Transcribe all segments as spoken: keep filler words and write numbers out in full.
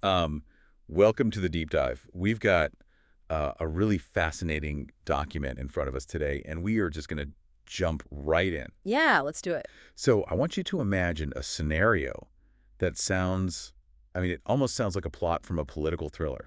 Um, welcome to the deep dive. We've got uh, a really fascinating document in front of us today, and we are just going to jump right in. Yeah, let's do it. So I want you to imagine a scenario that sounds, I mean, it almost sounds like a plot from a political thriller.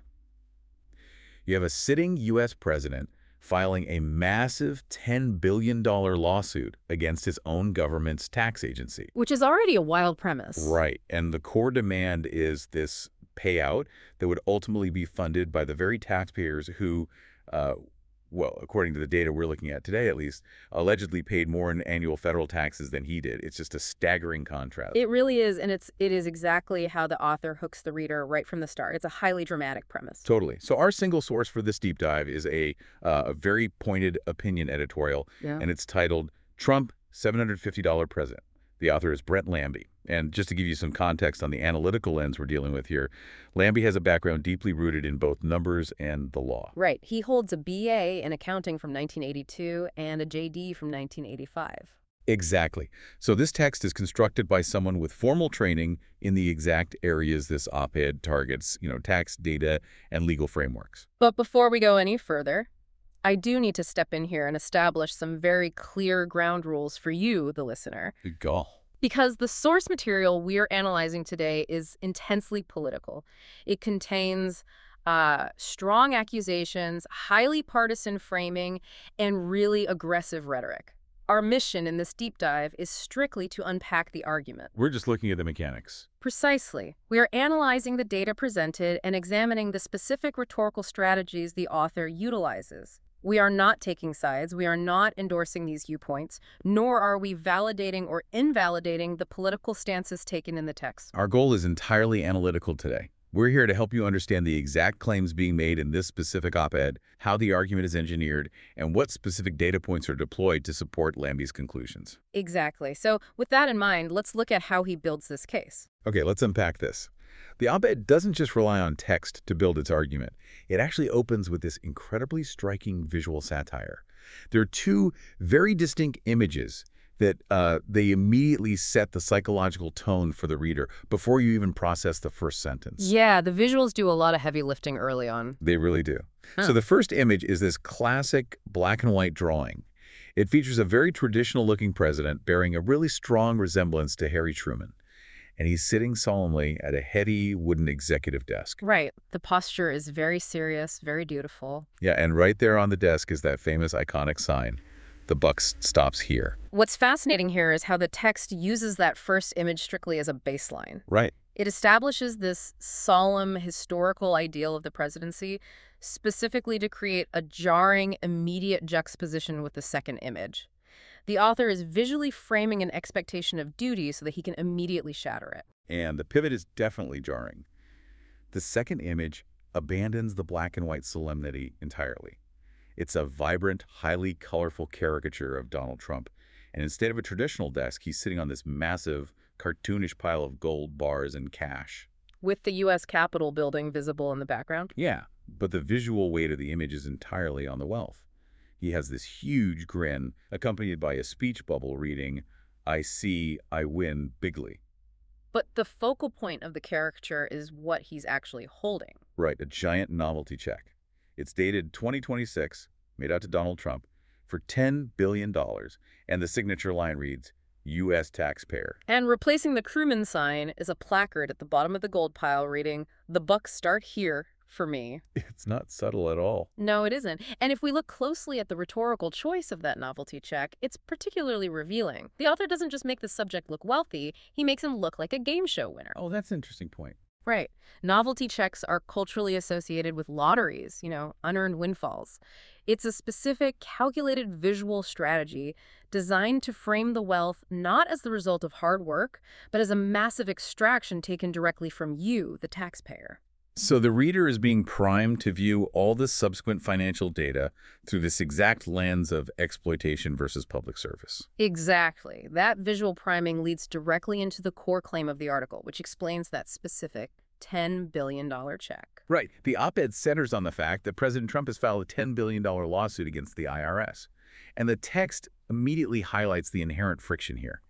You have a sitting U S president filing a massive ten billion dollar lawsuit against his own government's tax agency. Which is already a wild premise. Right. And the core demand is this payout that would ultimately be funded by the very taxpayers who, uh, well, according to the data we're looking at today at least, allegedly paid more in annual federal taxes than he did. It's just a staggering contrast. It really is, and it's it is exactly how the author hooks the reader right from the start. It's a highly dramatic premise. Totally. So our single source for this deep dive is a, uh, a very pointed opinion editorial, Yeah. and it's titled Trump, seven hundred fifty dollar President. The author is Brent Lambie. And just to give you some context on the analytical lens we're dealing with here, Lambie has a background deeply rooted in both numbers and the law. Right. He holds a B A in accounting from nineteen eighty-two and a J D from nineteen eighty-five. Exactly. So this text is constructed by someone with formal training in the exact areas this op-ed targets, you know, tax data and legal frameworks. But before we go any further, I do need to step in here and establish some very clear ground rules for you, the listener. Good call. Because the source material we're analyzing today is intensely political. It contains uh, strong accusations, highly partisan framing, and really aggressive rhetoric. Our mission in this deep dive is strictly to unpack the argument. We're just looking at the mechanics. Precisely. We are analyzing the data presented and examining the specific rhetorical strategies the author utilizes. We are not taking sides, we are not endorsing these viewpoints, nor are we validating or invalidating the political stances taken in the text. Our goal is entirely analytical today. We're here to help you understand the exact claims being made in this specific op-ed, how the argument is engineered, and what specific data points are deployed to support Lambie's conclusions. Exactly. So with that in mind, let's look at how he builds this case. Okay, let's unpack this. The op-ed doesn't just rely on text to build its argument. It actually opens with this incredibly striking visual satire. There are two very distinct images that uh, they immediately set the psychological tone for the reader before you even process the first sentence. Yeah, the visuals do a lot of heavy lifting early on. They really do. Huh. So the first image is this classic black and white drawing. It features a very traditional-looking president bearing a really strong resemblance to Harry Truman. And he's sitting solemnly at a heavy wooden executive desk. Right. The posture is very serious, very dutiful. Yeah, and right there on the desk is that famous iconic sign, "The buck stops here." What's fascinating here is how the text uses that first image strictly as a baseline. Right. It establishes this solemn historical ideal of the presidency, specifically to create a jarring, immediate juxtaposition with the second image. The author is visually framing an expectation of duty so that he can immediately shatter it. And the pivot is definitely jarring. The second image abandons the black and white solemnity entirely. It's a vibrant, highly colorful caricature of Donald Trump. And instead of a traditional desk, he's sitting on this massive, cartoonish pile of gold bars and cash. With the U S Capitol building visible in the background? Yeah, but the visual weight of the image is entirely on the wealth. He has this huge grin, accompanied by a speech bubble reading, "I see, I win bigly." But the focal point of the caricature is what he's actually holding. Right, a giant novelty check. It's dated twenty twenty-six, made out to Donald Trump, for ten billion dollars, and the signature line reads, "U S taxpayer." And replacing the crewman sign is a placard at the bottom of the gold pile reading, "The bucks start here for me." It's not subtle at all. No, it isn't. And if we look closely at the rhetorical choice of that novelty check, it's particularly revealing. The author doesn't just make the subject look wealthy, he makes him look like a game show winner. Oh, that's an interesting point. Right. Novelty checks are culturally associated with lotteries, you know, unearned windfalls. It's a specific, calculated visual strategy designed to frame the wealth not as the result of hard work, but as a massive extraction taken directly from you, the taxpayer. So the reader is being primed to view all the subsequent financial data through this exact lens of exploitation versus public service. Exactly. That visual priming leads directly into the core claim of the article, which explains that specific ten billion dollar check. Right. The op-ed centers on the fact that President Trump has filed a ten billion dollar lawsuit against the I R S. And the text immediately highlights the inherent friction here.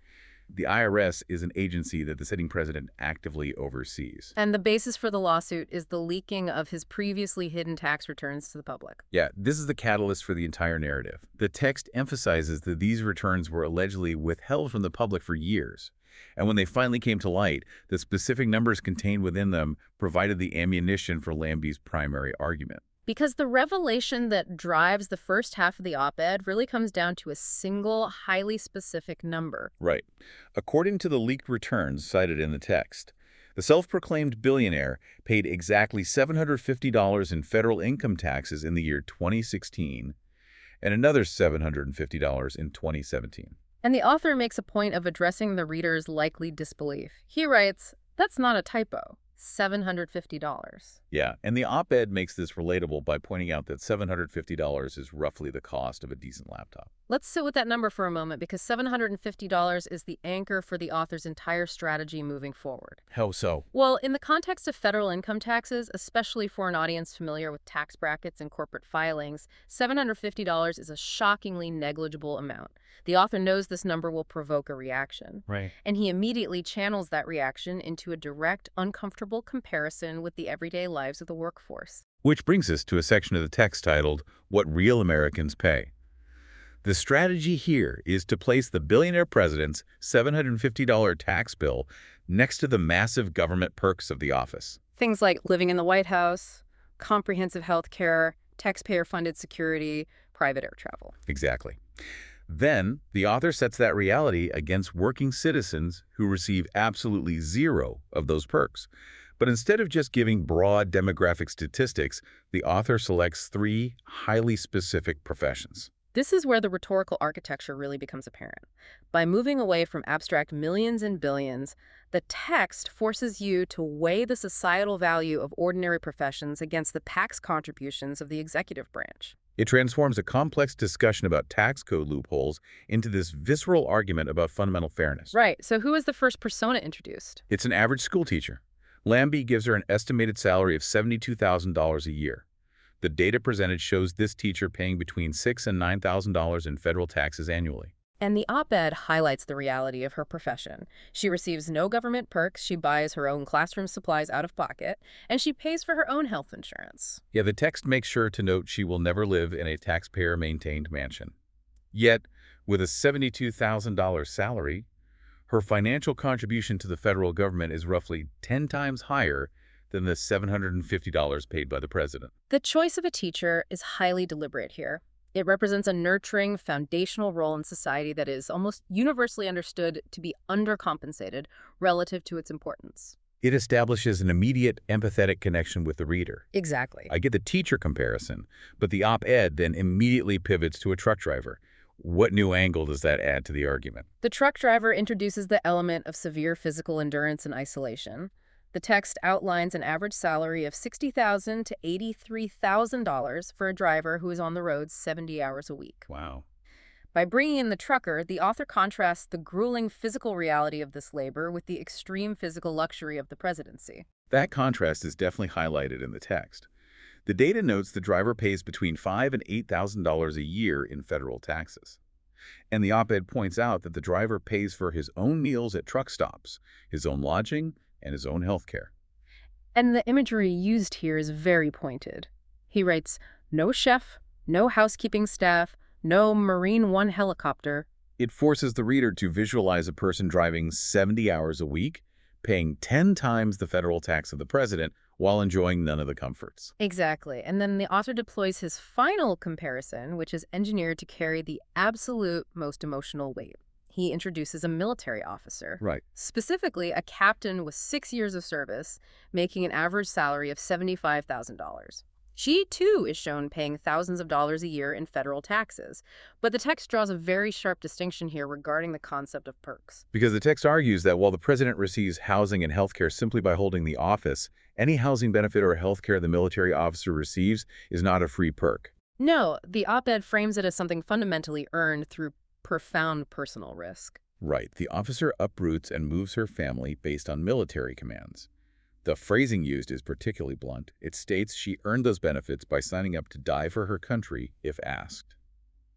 The I R S is an agency that the sitting president actively oversees. And the basis for the lawsuit is the leaking of his previously hidden tax returns to the public. Yeah, this is the catalyst for the entire narrative. The text emphasizes that these returns were allegedly withheld from the public for years. And when they finally came to light, the specific numbers contained within them provided the ammunition for Lambe's primary argument. Because the revelation that drives the first half of the op-ed really comes down to a single, highly specific number. Right. According to the leaked returns cited in the text, the self-proclaimed billionaire paid exactly seven hundred fifty dollars in federal income taxes in the year twenty sixteen and another seven hundred fifty dollars in twenty seventeen. And the author makes a point of addressing the reader's likely disbelief. He writes, "That's not a typo. seven hundred fifty dollars. Yeah, and the op-ed makes this relatable by pointing out that seven hundred fifty dollars is roughly the cost of a decent laptop. Let's sit with that number for a moment, because seven hundred fifty dollars is the anchor for the author's entire strategy moving forward. How so? Well, in the context of federal income taxes, especially for an audience familiar with tax brackets and corporate filings, seven hundred fifty dollars is a shockingly negligible amount. The author knows this number will provoke a reaction. Right. And he immediately channels that reaction into a direct, uncomfortable comparison with the everyday lives of the workforce. Which brings us to a section of the text titled, What Real Americans Pay. The strategy here is to place the billionaire president's seven hundred fifty dollars tax bill next to the massive government perks of the office. Things like living in the White House, comprehensive health care, taxpayer-funded security, private air travel. Exactly. Then, the author sets that reality against working citizens who receive absolutely zero of those perks. But instead of just giving broad demographic statistics, the author selects three highly specific professions. This is where the rhetorical architecture really becomes apparent. By moving away from abstract millions and billions, the text forces you to weigh the societal value of ordinary professions against the tax contributions of the executive branch. It transforms a complex discussion about tax code loopholes into this visceral argument about fundamental fairness. Right. So who is the first persona introduced? It's an average school teacher. Lambe gives her an estimated salary of seventy-two thousand dollars a year. The data presented shows this teacher paying between six thousand dollars and nine thousand dollars in federal taxes annually. And the op-ed highlights the reality of her profession. She receives no government perks, she buys her own classroom supplies out of pocket, and she pays for her own health insurance. Yeah, the text makes sure to note she will never live in a taxpayer-maintained mansion. Yet, with a seventy-two thousand dollars salary, her financial contribution to the federal government is roughly ten times higher than the seven hundred fifty dollars paid by the president. The choice of a teacher is highly deliberate here. It represents a nurturing, foundational role in society that is almost universally understood to be undercompensated relative to its importance. It establishes an immediate, empathetic connection with the reader. Exactly. I get the teacher comparison, but the op-ed then immediately pivots to a truck driver. What new angle does that add to the argument? The truck driver introduces the element of severe physical endurance and isolation. The text outlines an average salary of sixty thousand dollars to eighty-three thousand dollars for a driver who is on the road seventy hours a week. Wow. By bringing in the trucker, the author contrasts the grueling physical reality of this labor with the extreme physical luxury of the presidency. That contrast is definitely highlighted in the text. The data notes the driver pays between five thousand dollars and eight thousand dollars a year in federal taxes. And the op-ed points out that the driver pays for his own meals at truck stops, his own lodging, and his own health care. And the imagery used here is very pointed. He writes, no chef, no housekeeping staff, no Marine One helicopter. It forces the reader to visualize a person driving seventy hours a week, paying ten times the federal tax of the president, while enjoying none of the comforts. Exactly. And then the author deploys his final comparison, which is engineered to carry the absolute most emotional weight. He introduces a military officer. Right. Specifically, a captain with six years of service, making an average salary of seventy-five thousand dollars. She, too, is shown paying thousands of dollars a year in federal taxes. But the text draws a very sharp distinction here regarding the concept of perks. Because the text argues that while the president receives housing and health care simply by holding the office, any housing benefit or health care the military officer receives is not a free perk. No, the op-ed frames it as something fundamentally earned through profound personal risk. Right. The officer uproots and moves her family based on military commands. The phrasing used is particularly blunt. It states she earned those benefits by signing up to die for her country if asked.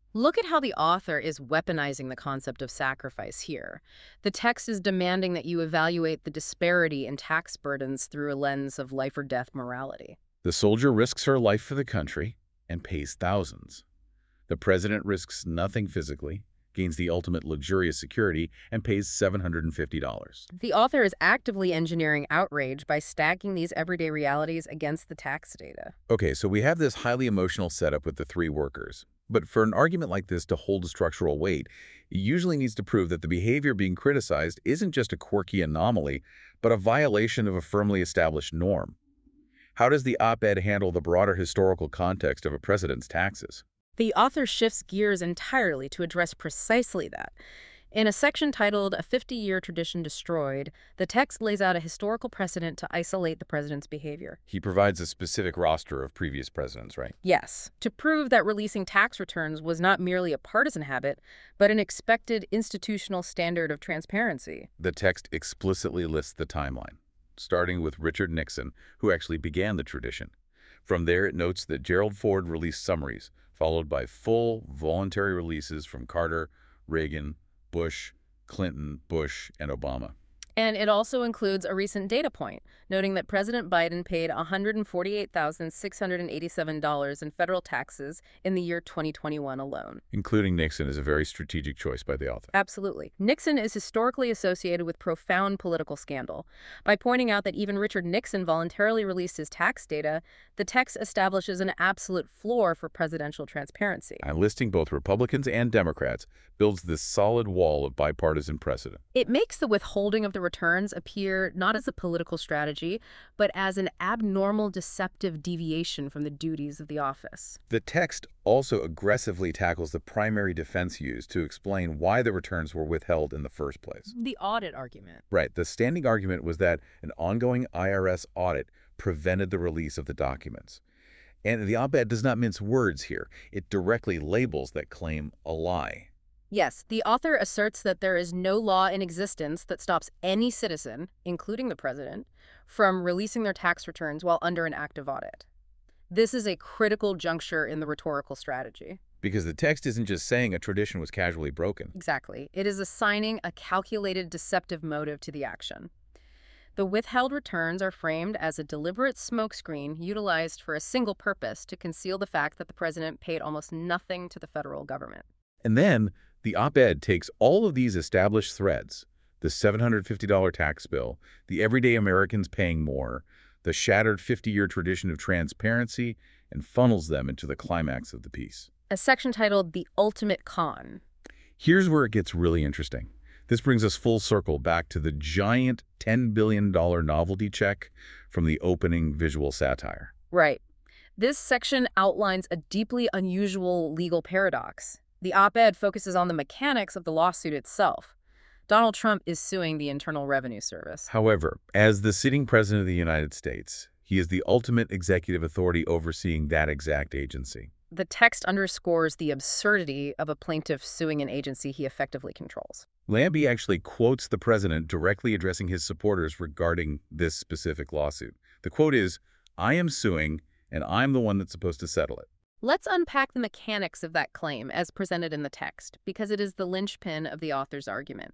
Look at how the author is weaponizing the concept of sacrifice here. The text is demanding that you evaluate the disparity in tax burdens through a lens of life or death morality. The soldier risks her life for the country and pays thousands. The president risks nothing physically, gains the ultimate luxurious security, and pays seven hundred fifty dollars. The author is actively engineering outrage by stacking these everyday realities against the tax data. Okay, so we have this highly emotional setup with the three workers. But for an argument like this to hold structural weight, it usually needs to prove that the behavior being criticized isn't just a quirky anomaly, but a violation of a firmly established norm. How does the op-ed handle the broader historical context of a president's taxes? The author shifts gears entirely to address precisely that. In a section titled A fifty-Year Tradition Destroyed, the text lays out a historical precedent to isolate the president's behavior. He provides a specific roster of previous presidents, right? Yes, to prove that releasing tax returns was not merely a partisan habit, but an expected institutional standard of transparency. The text explicitly lists the timeline, starting with Richard Nixon, who actually began the tradition. From there, it notes that Gerald Ford released summaries, followed by full, voluntary releases from Carter, Reagan, Bush, Clinton, Bush, and Obama. And it also includes a recent data point, noting that President Biden paid one hundred forty-eight thousand six hundred eighty-seven dollars in federal taxes in the year twenty twenty-one alone. Including Nixon is a very strategic choice by the author. Absolutely. Nixon is historically associated with profound political scandal. By pointing out that even Richard Nixon voluntarily released his tax data, the text establishes an absolute floor for presidential transparency. And listing both Republicans and Democrats builds this solid wall of bipartisan precedent. It makes the withholding of the returns appear not as a political strategy, but as an abnormal, deceptive deviation from the duties of the office. The text also aggressively tackles the primary defense used to explain why the returns were withheld in the first place. The audit argument. Right. The standing argument was that an ongoing I R S audit prevented the release of the documents. And the op-ed does not mince words here. It directly labels that claim a lie. Yes, the author asserts that there is no law in existence that stops any citizen, including the president, from releasing their tax returns while under an active audit. This is a critical juncture in the rhetorical strategy. Because the text isn't just saying a tradition was casually broken. Exactly. It is assigning a calculated deceptive motive to the action. The withheld returns are framed as a deliberate smokescreen utilized for a single purpose to conceal the fact that the president paid almost nothing to the federal government. And then the op-ed takes all of these established threads, the seven hundred fifty dollar tax bill, the everyday Americans paying more, the shattered fifty-year tradition of transparency, and funnels them into the climax of the piece. A section titled The Ultimate Con. Here's where it gets really interesting. This brings us full circle back to the giant ten billion dollar novelty check from the opening visual satire. Right. This section outlines a deeply unusual legal paradox. The op-ed focuses on the mechanics of the lawsuit itself. Donald Trump is suing the Internal Revenue Service. However, as the sitting president of the United States, he is the ultimate executive authority overseeing that exact agency. The text underscores the absurdity of a plaintiff suing an agency he effectively controls. Lambie actually quotes the president directly addressing his supporters regarding this specific lawsuit. The quote is, "I am suing, and I'm the one that's supposed to settle it." Let's unpack the mechanics of that claim as presented in the text, because it is the linchpin of the author's argument.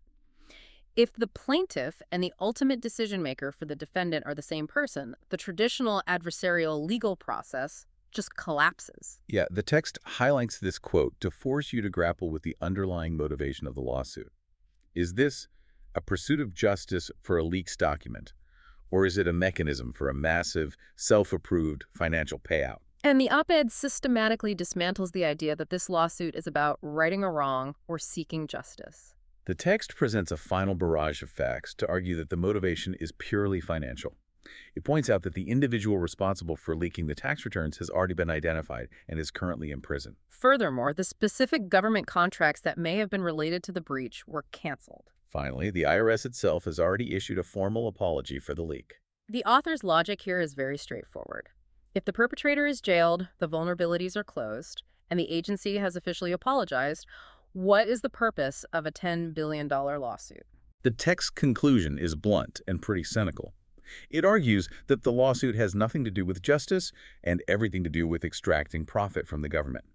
If the plaintiff and the ultimate decision-maker for the defendant are the same person, the traditional adversarial legal process just collapses. Yeah, the text highlights this quote to force you to grapple with the underlying motivation of the lawsuit. Is this a pursuit of justice for a leaks document, or is it a mechanism for a massive, self-approved financial payout? And the op-ed systematically dismantles the idea that this lawsuit is about righting a wrong or seeking justice. The text presents a final barrage of facts to argue that the motivation is purely financial. It points out that the individual responsible for leaking the tax returns has already been identified and is currently in prison. Furthermore, the specific government contracts that may have been related to the breach were canceled. Finally, the I R S itself has already issued a formal apology for the leak. The author's logic here is very straightforward. If the perpetrator is jailed, the vulnerabilities are closed, and the agency has officially apologized, what is the purpose of a ten billion dollar lawsuit? The text's conclusion is blunt and pretty cynical. It argues that the lawsuit has nothing to do with justice and everything to do with extracting profit from the government.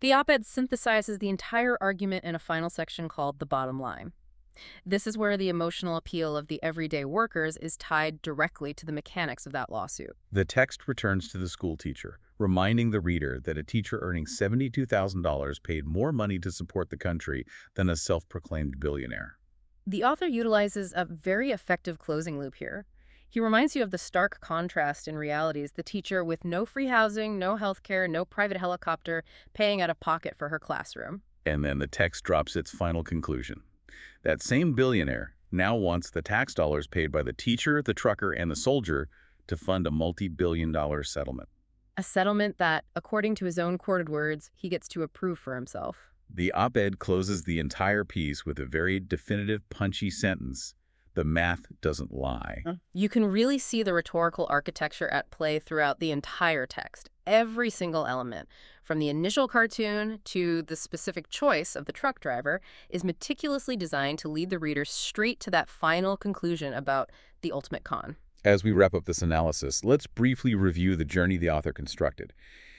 The op-ed synthesizes the entire argument in a final section called the bottom line. This is where the emotional appeal of the everyday workers is tied directly to the mechanics of that lawsuit. The text returns to the school teacher, reminding the reader that a teacher earning seventy-two thousand dollars paid more money to support the country than a self-proclaimed billionaire. The author utilizes a very effective closing loop here. He reminds you of the stark contrast in realities, the teacher with no free housing, no health care, no private helicopter, paying out of pocket for her classroom. And then the text drops its final conclusion. That same billionaire now wants the tax dollars paid by the teacher, the trucker, and the soldier to fund a multi-billion dollar settlement. A settlement that, according to his own quoted words, he gets to approve for himself. The op-ed closes the entire piece with a very definitive, punchy sentence: "The math doesn't lie." You can really see the rhetorical architecture at play throughout the entire text. Every single element, from the initial cartoon to the specific choice of the truck driver, is meticulously designed to lead the reader straight to that final conclusion about the ultimate con. As we wrap up this analysis, let's briefly review the journey the author constructed.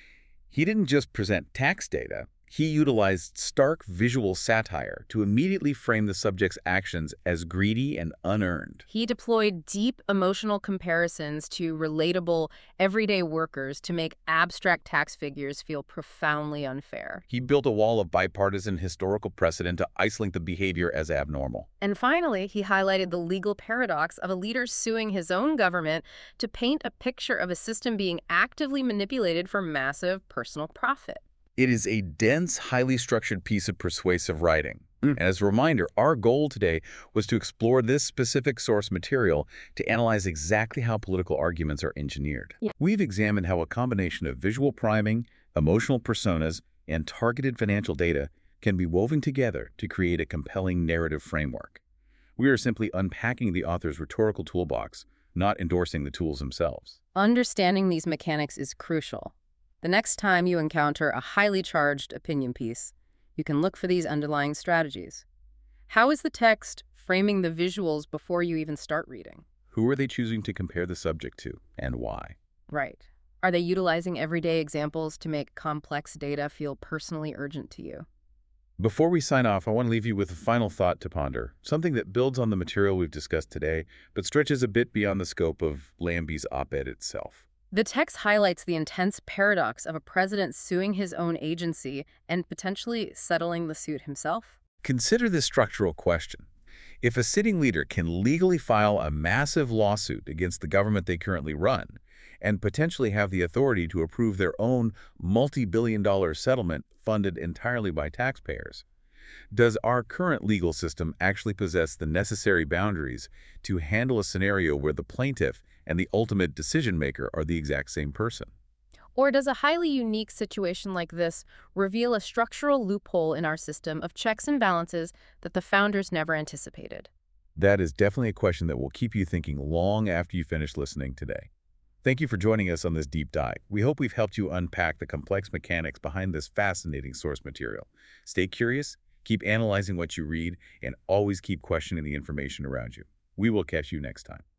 He didn't just present tax data. He utilized stark visual satire to immediately frame the subject's actions as greedy and unearned. He deployed deep emotional comparisons to relatable, everyday workers to make abstract tax figures feel profoundly unfair. He built a wall of bipartisan historical precedent to isolate the behavior as abnormal. And finally, he highlighted the legal paradox of a leader suing his own government to paint a picture of a system being actively manipulated for massive personal profit. It is a dense, highly structured piece of persuasive writing. Mm. And as a reminder, our goal today was to explore this specific source material to analyze exactly how political arguments are engineered. Yeah. We've examined how a combination of visual priming, emotional personas, and targeted financial data can be woven together to create a compelling narrative framework. We are simply unpacking the author's rhetorical toolbox, not endorsing the tools themselves. Understanding these mechanics is crucial. The next time you encounter a highly charged opinion piece, you can look for these underlying strategies. How is the text framing the visuals before you even start reading? Who are they choosing to compare the subject to, and why? Right. Are they utilizing everyday examples to make complex data feel personally urgent to you? Before we sign off, I want to leave you with a final thought to ponder, something that builds on the material we've discussed today, but stretches a bit beyond the scope of Lambie's op-ed itself. The text highlights the intense paradox of a president suing his own agency and potentially settling the suit himself. Consider this structural question. If a sitting leader can legally file a massive lawsuit against the government they currently run and potentially have the authority to approve their own multi-billion dollar settlement funded entirely by taxpayers, does our current legal system actually possess the necessary boundaries to handle a scenario where the plaintiff and the ultimate decision-maker are the exact same person? Or does a highly unique situation like this reveal a structural loophole in our system of checks and balances that the founders never anticipated? That is definitely a question that will keep you thinking long after you finish listening today. Thank you for joining us on this deep dive. We hope we've helped you unpack the complex mechanics behind this fascinating source material. Stay curious, keep analyzing what you read, and always keep questioning the information around you. We will catch you next time.